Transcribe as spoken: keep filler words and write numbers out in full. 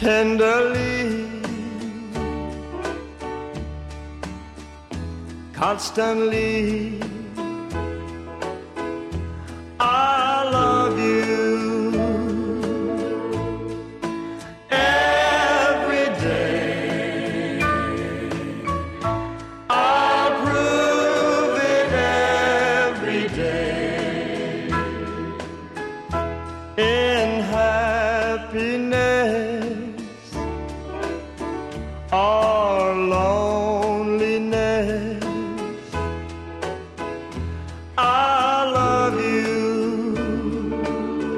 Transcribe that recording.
tenderly, constantly. I love you every day. I'll prove it every day. In happiness